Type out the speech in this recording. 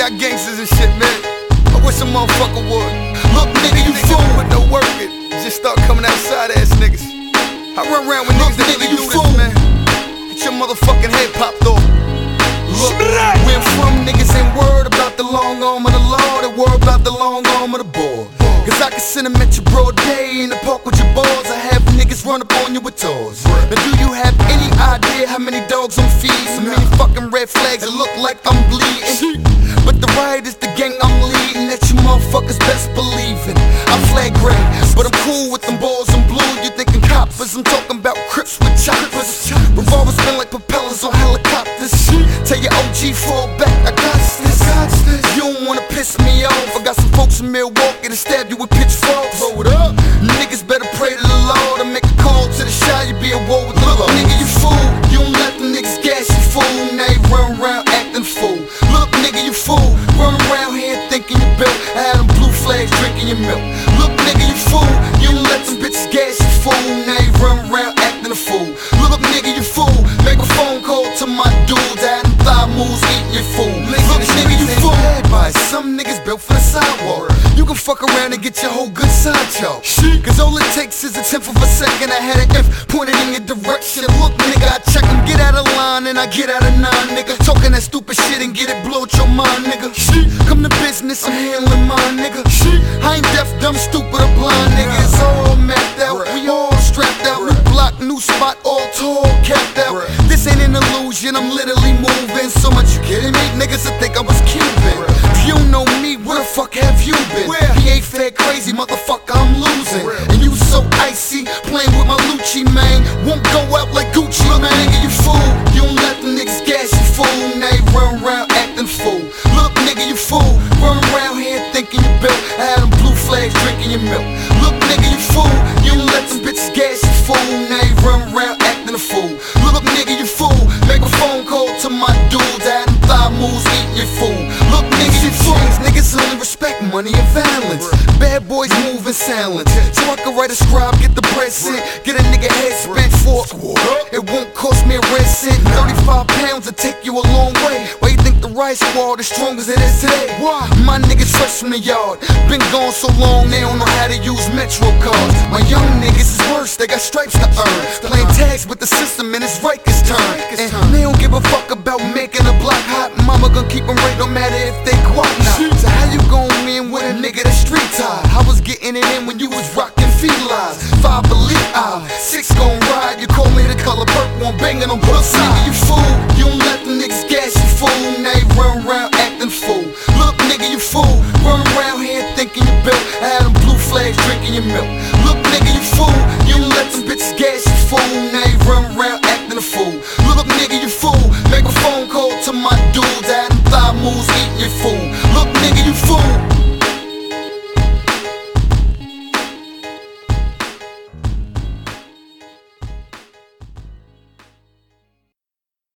y'all gangsters and shit, man. I wish a motherfucker would. Look, nigga, you fool with no work it. Just start coming outside ass niggas. I run around with niggas that really do this, man. Get your motherfucking head popped off. Look, where I'm from, niggas ain't worried about the long arm of the law. They worry about the long arm of the ball. Cause I can send them at your broad day in the park with your balls. I have niggas run up on you with toys. Now do you have any idea how many dogs I'm feeding? So many fucking red flags that look like I'm bleeding. But the riot is the gang I'm leading, that you motherfuckers best believe in. I flag gray, but I'm cool with them balls in blue. You thinking coppers, I'm talking about Crips with choppers. Revolvers spin like propellers on helicopters. Tell your OG fall back, I got this. You don't wanna piss me off. I got some folks in Milwaukee to stab you with pitchforks. Roll it up. Niggas better pray to the Lord and make a call to the shot. You be a war with the Lord. Nigga, you fool. You don't let them niggas gas you, fool. Now you run around acting fool. Look, nigga, you fool. Run around here thinking you built. I had them blue flags drinking your milk. Look, nigga, you fool. You don't let them bitches gas you, fool. Now you run around acting a fool. Look, nigga, you fool. Make a phone call to my dudes. I had them thigh moves eating your fool. Look, nigga, you fool. Some niggas built for the sidewalk. You can fuck around and get your whole good side choke. Cause all it takes is a tenth of a second. I had an F pointed in your direction. Look, nigga, I check them, get out of line and I get out of nine, nigga. Talking that stupid shit and get it blow at your mind, nigga. Come to business, I'm handling mine, nigga. I ain't deaf, dumb, stupid, or blind, nigga. It's all mapped out, we all strapped out. New block, new spot, all tall, capped out. This ain't an illusion, I'm literally moving. So much you kidding me? Niggas that think I was Cuban. If you know me, where the fuck have you been? He ain't fair crazy, motherfucker, I'm losing. And you so icy, playing with my Lucci, man. Won't go out like Gucci, man. Nigga, you fool. You don't let them niggas gas you, fool. Now you run around acting fool. Look, nigga, you fool. Run around here thinking you built. I had them blue flags drinking your milk. Look, nigga, you fool. You don't let them bitches gas you, fool. Now you run around acting a fool. Look, nigga, you fool. Make a phone call to my dudes. I had them thigh moves eating your fool. Look, nigga, you fool. Niggas only respect money and violence. Bad boys move in silence. So I can write a scribe, get the bread sent. Get a nigga head spent for it won't cost me a red cent. 35 pounds will take you a long way. Why you think the riot squad is strong as it is today? Why? My niggas fresh from the yard. Been gone so long, they don't know how to use Metro cards. My young niggas is worse, they got stripes to earn. Playing tags with the system and it's Rikers' turn. And they don't give a fuck about making a block hot. Mama gon' keep them right no matter if they quack not. So how you gon' win with a nigga that's street tied? I was getting it in when you was rockin' felines. 5 elite eye, 6 gon' ride. You call me the color purple, I'm banging on both sides. Nigga, you fool. You don't let them niggas gas you, fool. Now you run around acting fool. Look, nigga, you fool. Run around here thinking you built. I had them blue flags drinking your milk. Look, nigga, you fool. You don't let them bitches gas you, fool. Now you run around acting a fool. Look, nigga, you fool. Make a phone call to my dudes. I had them thigh moves eating your fool.